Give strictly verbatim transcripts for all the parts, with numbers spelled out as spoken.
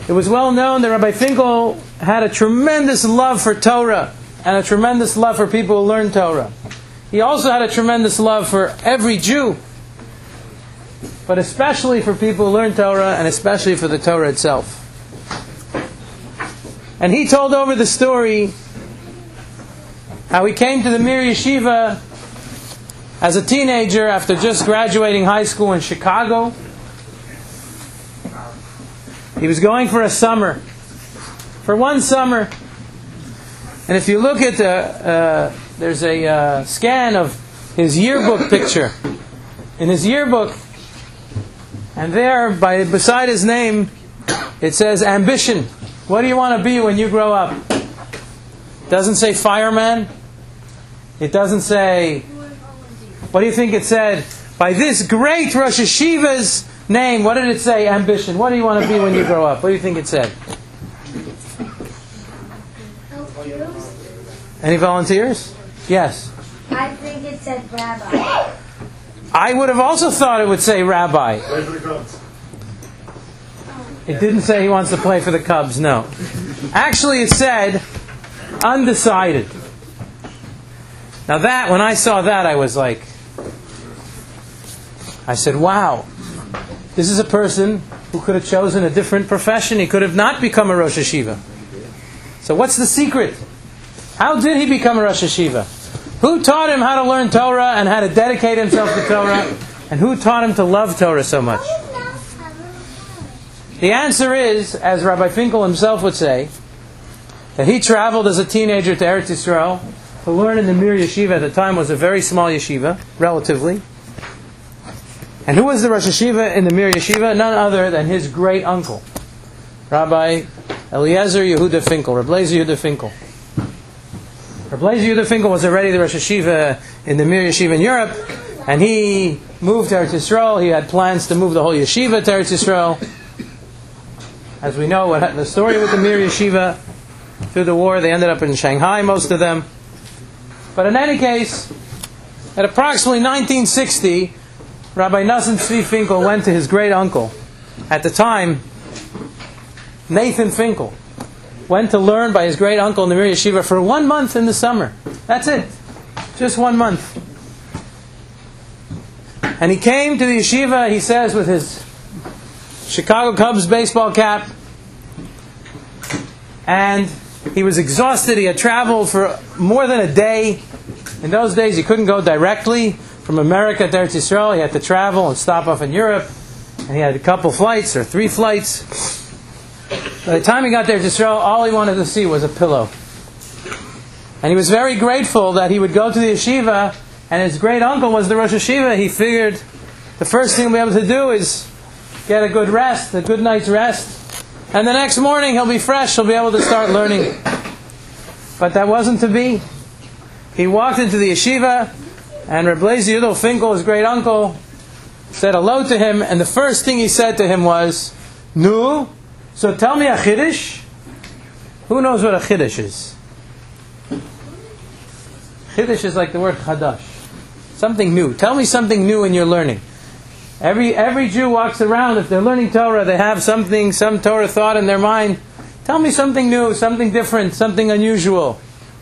It was well known that Rabbi Finkel had a tremendous love for Torah and a tremendous love for people who learn Torah. He also had a tremendous love for every Jew, but especially for people who learn Torah and especially for the Torah itself. And he told over the story how he came to the Mir Yeshiva as a teenager after just graduating high school in Chicago. He was going for a summer, for one summer. And if you look at the, uh, there's a uh, scan of his yearbook picture. In his yearbook, and there, by beside his name, it says ambition. What do you want to be when you grow up? It doesn't say fireman. It doesn't say, what do you think it said? By this great Rosh Yeshiva's name, what did it say? Ambition. What do you want to be when you grow up? What do you think it said? Any volunteers? Yes. I think it said rabbi. I would have also thought it would say rabbi. Play for the Cubs. It didn't say he wants to play for the Cubs, no. Actually, it said undecided. Now that, when I saw that, I was like, I said, wow, this is a person who could have chosen a different profession. He could have not become a Rosh Yeshiva. So what's the secret? How did he become a Rosh Yeshiva? Who taught him how to learn Torah and how to dedicate himself to Torah? And who taught him to love Torah so much? The answer is, as Rabbi Finkel himself would say, that he traveled as a teenager to Eretz Yisrael to learn in the Mir Yeshiva. At the time was a very small yeshiva, relatively. And who was the Rosh Yeshiva in the Mir Yeshiva? None other than his great uncle, Rabbi Eliezer Yehuda Finkel, Rabbi Eliezer Yehuda Finkel. Rabbi Eliezer Yehuda Finkel was already the Rosh Yeshiva in the Mir Yeshiva in Europe, and he moved to Eretz Yisrael. He had plans to move the whole yeshiva to Eretz Yisrael. As we know, what the story with the Mir Yeshiva, through the war, they ended up in Shanghai, most of them. But in any case, at approximately nineteen sixty, Rabbi Nosson Tzvi Finkel went to his great uncle. At the time, Nathan Finkel went to learn by his great uncle in the Mir Yeshiva for one month in the summer. That's it. Just one month. And he came to the yeshiva, he says, with his Chicago Cubs baseball cap. And he was exhausted. He had traveled for more than a day. In those days, he couldn't go directly from America to Eretz Yisrael. He had to travel and stop off in Europe. And he had a couple flights or three flights. By the time he got there to Yisrael, all he wanted to see was a pillow. And he was very grateful that he would go to the yeshiva, and his great uncle was the Rosh Yeshiva. He figured the first thing he'll be able to do is get a good rest, a good night's rest. And the next morning he'll be fresh, he'll be able to start learning. But that wasn't to be. He walked into the yeshiva, and Reb Eliezer Yehuda Finkel, his great uncle, said hello to him, and the first thing he said to him was, "Nu, so tell me a chiddush." Who knows what a chiddush is? Chiddush is like the word chadash. Something new. Tell me something new in your learning. Every every Jew walks around, if they're learning Torah, they have something, some Torah thought in their mind. Tell me something new, something different, something unusual.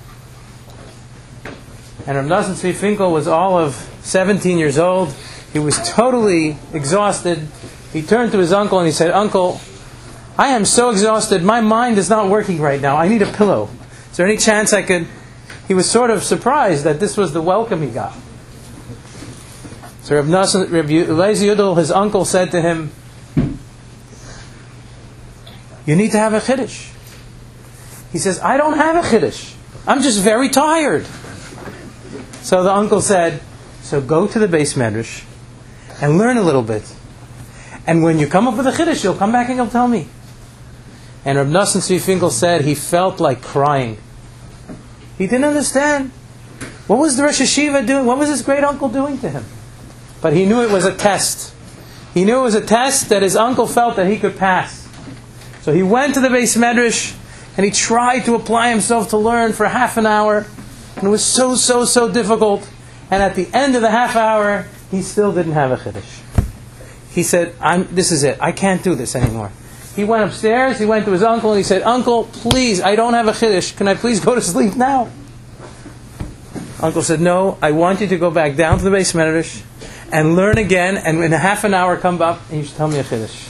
And Reb Nosson Tzvi Finkel was all of seventeen years old. He was totally exhausted. He turned to his uncle and he said, "Uncle, I am so exhausted. My mind is not working right now. I need a pillow. Is there any chance I could..." He was sort of surprised that this was the welcome he got. So Reb Nosson, Reb Eliezer Yehuda, his uncle, said to him, "You need to have a chiddush." He says, "I don't have a chiddush. I'm just very tired." So the uncle said, "So go to the Beis Medrash and learn a little bit. And when you come up with a chiddush, you'll come back and you'll tell me." And Reb Nosson Tzvi Finkel said he felt like crying. He didn't understand. What was the Rosh Yeshiva doing? What was his great uncle doing to him? But he knew it was a test. He knew it was a test that his uncle felt that he could pass. So he went to the Beis Medrash and he tried to apply himself to learn for half an hour. And it was so, so, so difficult. And at the end of the half hour, he still didn't have a chiddush. He said, I'm, this is it. I can't do this anymore. he went upstairs, he went to his uncle, and he said, "Uncle, please, I don't have a chiddush. Can I please go to sleep now?" Uncle said, "No, I want you to go back down to the Beis Medrash and learn again, and in a half an hour come up and you should tell me a chiddush."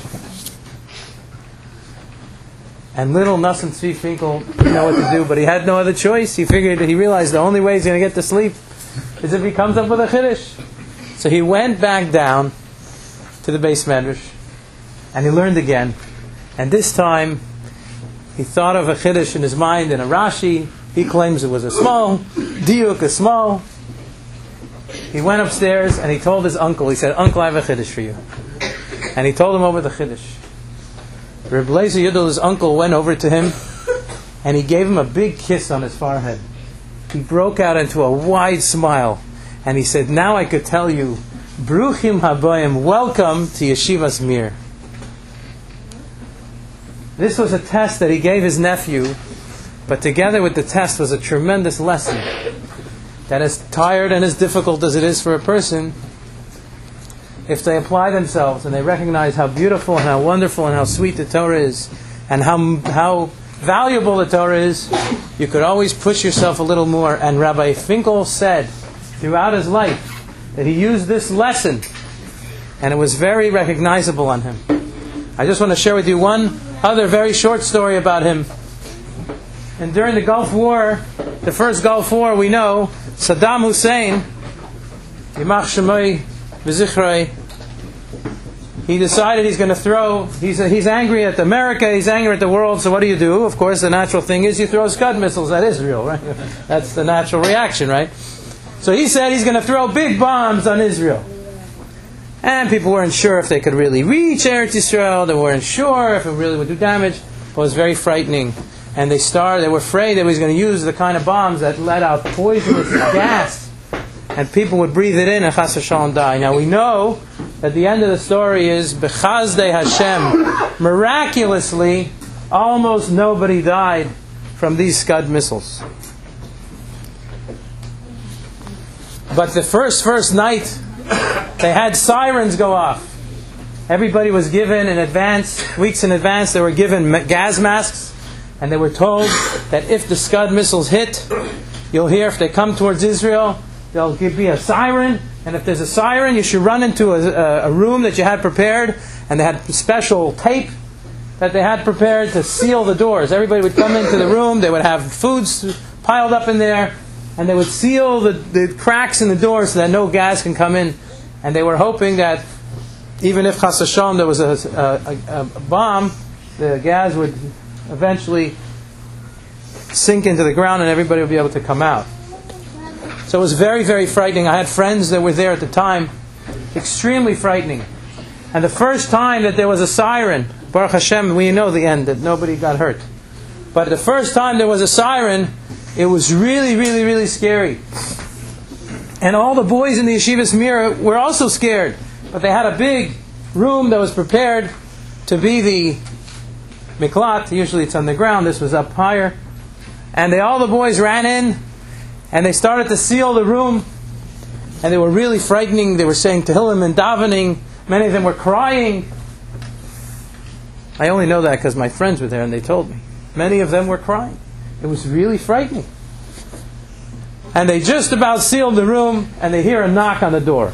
And little Nassim Tzvi Finkel didn't know what to do, but he had no other choice. He figured, he realized the only way he's going to get to sleep is if he comes up with a chiddush. So he went back down to the Beis Medrash and he learned again. And this time he thought of a chiddush in his mind in a Rashi. He claims it was a small, diuk, a small. He went upstairs and he told his uncle, he said, "Uncle, I have a chiddush for you." And he told him over the chiddush. Reb Leizer Yudel, his uncle, went over to him and he gave him a big kiss on his forehead. He broke out into a wide smile and he said, "Now I could tell you, Bruchim Habayim, welcome to Yeshivas Mir." This was a test that he gave his nephew, but together with the test was a tremendous lesson that as tired and as difficult as it is for a person, if they apply themselves and they recognize how beautiful and how wonderful and how sweet the Torah is and how how valuable the Torah is, you could always push yourself a little more. And Rabbi Finkel said throughout his life that he used this lesson and it was very recognizable on him. I just want to share with you one other very short story about him. And during the Gulf War, the first Gulf War, we know Saddam Hussein, Yimach Shemai V'Zichrei, he decided he's going to throw, he's, he's angry at America, he's angry at the world, so what do you do? Of course, the natural thing is you throw Scud missiles at Israel, right? That's the natural reaction, right? So he said he's going to throw big bombs on Israel. And people weren't sure if they could really reach Eretz Yisrael, they weren't sure if it really would do damage. It was very frightening. And they started, they were afraid that he was going to use the kind of bombs that let out poisonous gas. And people would breathe it in and chas v'shalom die. Now we know that the end of the story is B'chazdei Hashem. Miraculously, almost nobody died from these Scud missiles. But the first, first night, they had sirens go off. Everybody was given in advance, weeks in advance, they were given gas masks. And they were told that if the Scud missiles hit, you'll hear if they come towards Israel, there'll be a siren. And if there's a siren, you should run into a, a room that you had prepared. And they had special tape that they had prepared to seal the doors. Everybody would come into the room, they would have foods piled up in there, and they would seal the, the cracks in the doors so that no gas can come in. And they were hoping that even if chas v'shalom there was a, a, a, a bomb, the gas would eventually sink into the ground and everybody would be able to come out. So it was very, very frightening. I had friends that were there at the time. Extremely frightening. And the first time that there was a siren, Baruch Hashem, we know the end, that nobody got hurt. But the first time there was a siren, it was really, really, really scary. And all the boys in the Yeshivas Mir were also scared. But they had a big room that was prepared to be the miklat. Usually it's on the ground. This was up higher. And they, all the boys ran in and they started to seal the room. And they were really frightening. They were saying Tehillim and davening. Many of them were crying. I only know that because my friends were there and they told me. Many of them were crying. It was really frightening. And they just about sealed the room and they hear a knock on the door.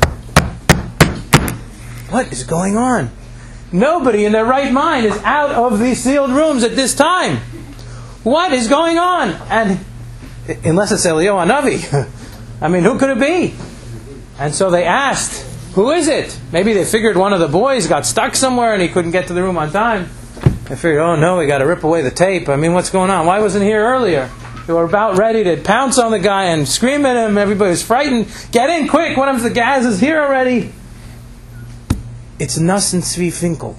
What is going on? Nobody in their right mind is out of these sealed rooms at this time. What is going on? And unless it's Eliyahu Hanavi, I mean, who could it be? And so they asked, who is it? Maybe they figured one of the boys got stuck somewhere and he couldn't get to the room on time. They figured, oh no, we got to rip away the tape. I mean, what's going on? Why wasn't he here earlier? They were about ready to pounce on the guy and scream at him. Everybody was frightened. Get in quick! One of the guys is here already. It's Nassim Tzvi Finkel,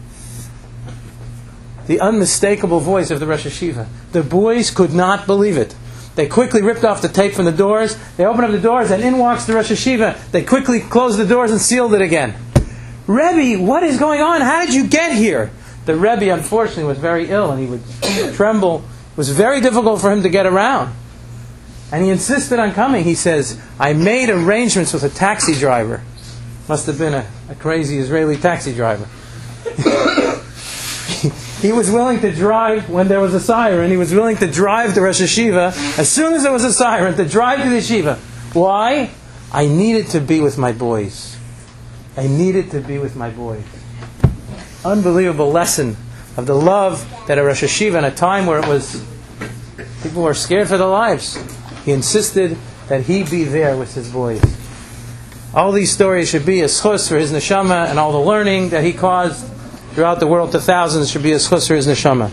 the unmistakable voice of the Rosh Hashiva. The boys could not believe it. They quickly ripped off the tape from the doors. They opened up the doors and in walks the Rosh Hashiva. They quickly closed the doors and sealed it again. Rebbe, what is going on? How did you get here? The Rebbe, unfortunately, was very ill and he would tremble. It was very difficult for him to get around. And he insisted on coming. He says, I made arrangements with a taxi driver. Must have been a, a crazy Israeli taxi driver. he was willing to drive when there was a siren. He was willing to drive to Rosh Hashiva as soon as there was a siren, to drive to the yeshiva. Why? I needed to be with my boys. I needed to be with my boys. Unbelievable lesson of the love that a Rosh Hashiva, in a time where it was people were scared for their lives, he insisted that he be there with his boys. All these stories should be a schus for his neshama, and all the learning that he caused throughout the world to thousands should be a schus for his neshama.